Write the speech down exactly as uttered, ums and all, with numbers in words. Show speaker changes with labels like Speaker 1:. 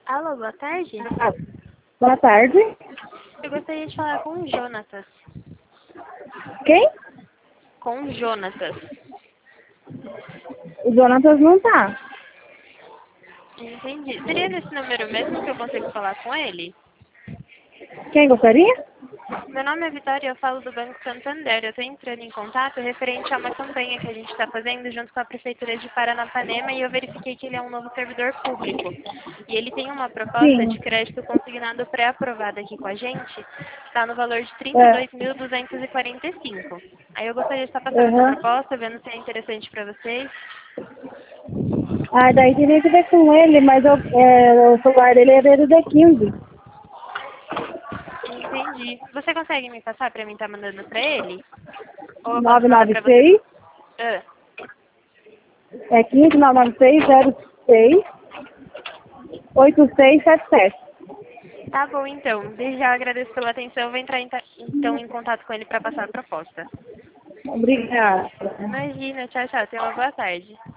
Speaker 1: Alô, boa tarde.
Speaker 2: Ah, boa tarde.
Speaker 1: Eu gostaria de falar com o Jonatas.
Speaker 2: Quem?
Speaker 1: Com o Jonatas.
Speaker 2: O Jonatas não tá.
Speaker 1: Entendi. Seria nesse número mesmo que eu consigo falar com ele?
Speaker 2: Quem gostaria?
Speaker 1: Meu nome é Vitória e eu falo do Banco Santander. Eu estou entrando em contato referente a uma campanha que a gente está fazendo junto com a Prefeitura de Paranapanema e eu verifiquei que ele é um novo servidor público. E ele tem uma proposta
Speaker 2: Sim.
Speaker 1: de crédito consignado pré-aprovada aqui com a gente, que está no valor de trinta e
Speaker 2: É.
Speaker 1: dois mil duzentos e quarenta e cinco. Aí eu gostaria de estar passando essa
Speaker 2: Uhum.
Speaker 1: proposta, vendo se é interessante para vocês.
Speaker 2: Ah, daí teria que ver com ele, mas eu, é, o celular dele é desde o D quinze.
Speaker 1: Entendi. Você consegue me passar para mim estar mandando para ele? Ou eu posso
Speaker 2: nove
Speaker 1: mandar
Speaker 2: nove
Speaker 1: para você?
Speaker 2: seis
Speaker 1: Ah,
Speaker 2: é quinze nove nove seis zero seis oito seis sete sete.
Speaker 1: tá bom, então. Desde já agradeço pela atenção. Eu vou entrar em ta- então em contato com ele para passar a proposta.
Speaker 2: Obrigada.
Speaker 1: Imagina. Tchau, tchau. Tenha uma boa tarde.